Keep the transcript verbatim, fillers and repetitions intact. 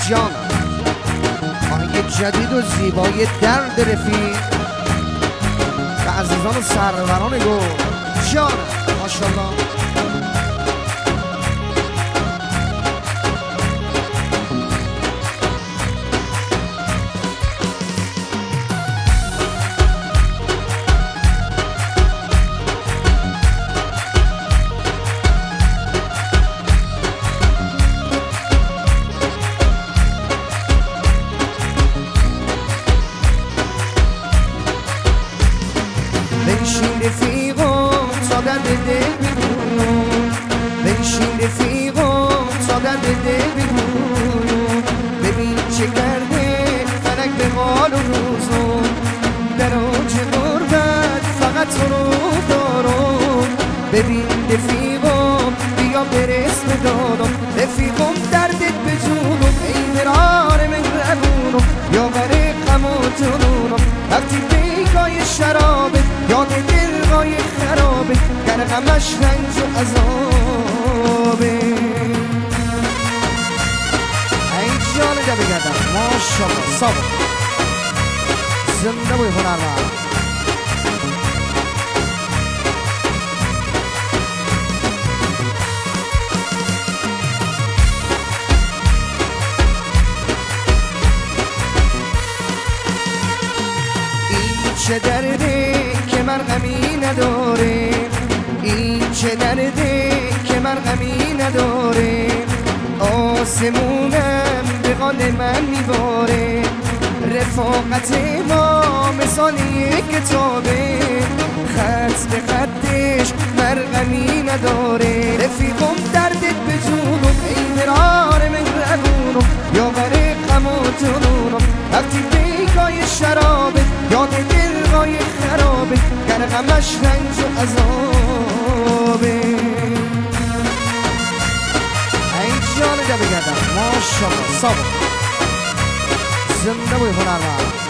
جانم آهنگ جدید و زیبای درد رفیق و عزیزان و سروران گل جانم ماشاءالله. بنشین رفیقم تا درد دل بگویم، بنشین رفیقم تا درد دل بگویم، ببین چه کرده فلک به حال و روزم، در اوج غربت فقط تو رو دارم. ببین رفیقم بیا برس به دادم، رفیقم دردت به جونم، ای مرار مهربونم یا غریقم و جنونم. وقتی پیکای شرابه یاد دلهای خرابه، گر غمش رنج و عذابه. ای جان جا بگردم ماشاءالله صابر زنده بوی هنرمند. چه درده که مرهمی نداره، این چه درده که مرهمی نداره. آسمونم به قال من میباره، رفاقت ما مثال یک کتابه، خط به خطش مرهمی نداره. رفیقم دردت به جونم، ای مرار مهربونم یا غریقم و جنونم. وقتی پیکای شرابه یاد دلهای خرابه، گر غمش رنج و عذابه. ای جان جا بگردم ماشاءالله صابر زنده بوی هنرمند.